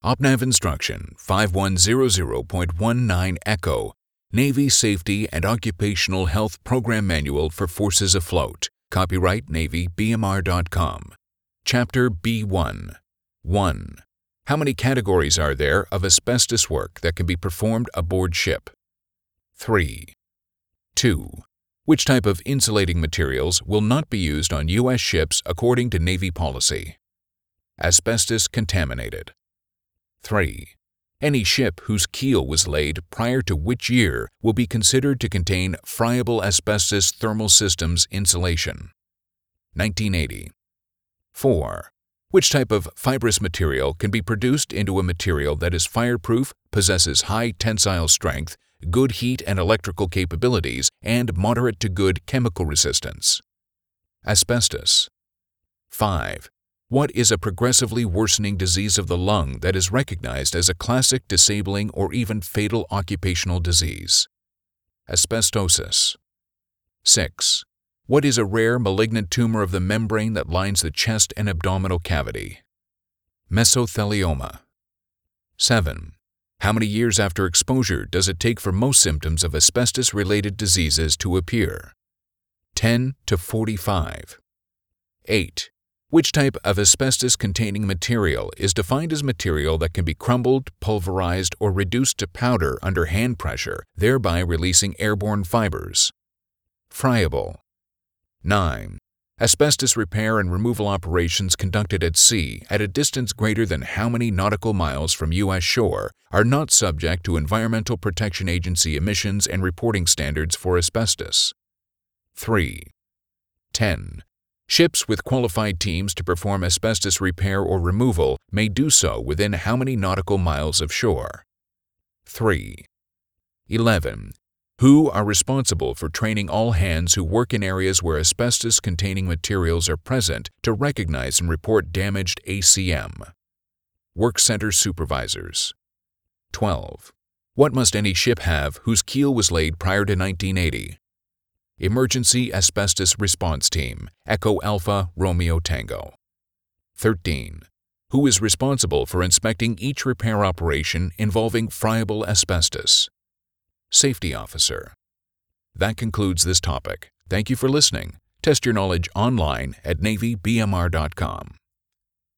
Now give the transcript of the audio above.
OPNAV Instruction 5100.19 Echo, Navy Safety and Occupational Health Program Manual for Forces Afloat. Copyright Navy BMR.com. Chapter B1. 1. How many categories are there of asbestos work that can be performed aboard ship? 3. 2. Which type of insulating materials will not be used on U.S. ships according to Navy policy? Asbestos contaminated. 3. Any ship whose keel was laid prior to which year will be considered to contain friable asbestos thermal systems insulation? 1980. 4. Which type of fibrous material can be produced into a material that is fireproof, possesses high tensile strength, good heat and electrical capabilities, and moderate to good chemical resistance? Asbestos. 5. What is a progressively worsening disease of the lung that is recognized as a classic disabling or even fatal occupational disease? Asbestosis. 6. What is a rare malignant tumor of the membrane that lines the chest and abdominal cavity? Mesothelioma. 7. How many years after exposure does it take for most symptoms of asbestos-related diseases to appear? 10 to 45. 8. Which type of asbestos-containing material is defined as material that can be crumbled, pulverized, or reduced to powder under hand pressure, thereby releasing airborne fibers? Friable. 9. Asbestos repair and removal operations conducted at sea at a distance greater than how many nautical miles from U.S. shore are not subject to Environmental Protection Agency emissions and reporting standards for asbestos? 3. 10. Ships with qualified teams to perform asbestos repair or removal may do so within how many nautical miles of shore? 3. 11. Who are responsible for training all hands who work in areas where asbestos-containing materials are present to recognize and report damaged ACM? Work Center Supervisors. 12. What must any ship have whose keel was laid prior to 1980? Emergency Asbestos Response Team, Echo Alpha Romeo Tango. 13. Who is responsible for inspecting each repair operation involving friable asbestos? Safety Officer. That concludes this topic. Thank you for listening. Test your knowledge online at NavyBMR.com.